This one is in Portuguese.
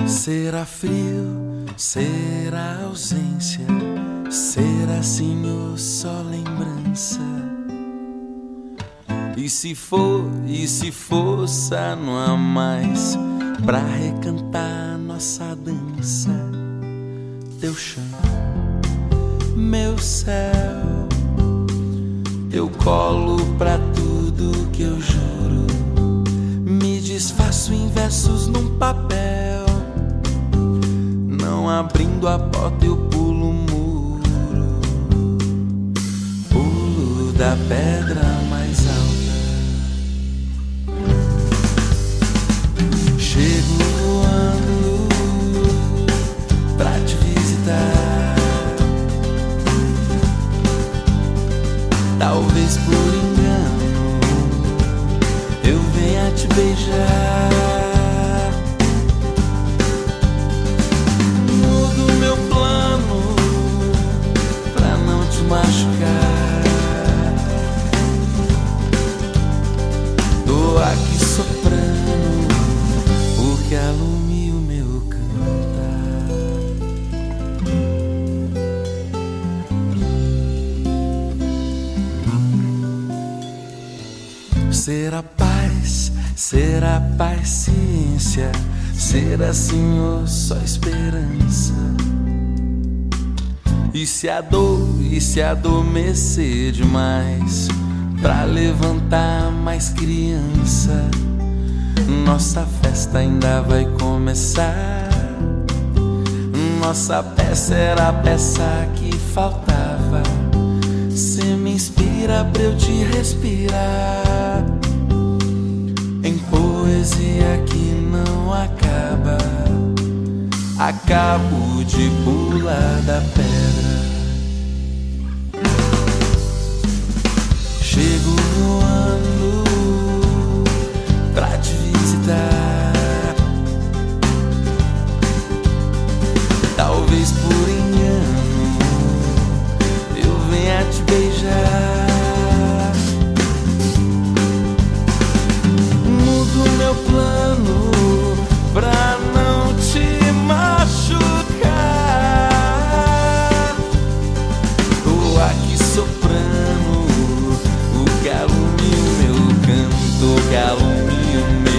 Será frio, será ausência, será Senhor só lembrança. E se força não há mais pra recantar nossa dança. Teu chão, meu céu, eu colo pra tudo que eu juro. Me desfaço em versos num papel. Não abrindo a porta eu pulo o muro, pulo da pedra mais alta. Chego voando pra te visitar. Talvez por engano eu venha te beijar. Mudo meu plano pra não te machucar. Tô aqui soprando porque alume o meu cantar. Será paz, será paciência, será Senhor só esperança. E se a dor mecer demais pra levantar mais criança, nossa festa ainda vai começar. Nossa peça era a peça que faltava. Cê me inspira pra eu te respirar em poesia que não acaba. Acabo de pular da pedra. Chego voando pra te visitar. Talvez por engano eu venha te beijar. Mudo meu plano pra não te machucar. Tô aqui soprando o que alume o meu canto, que alume o meu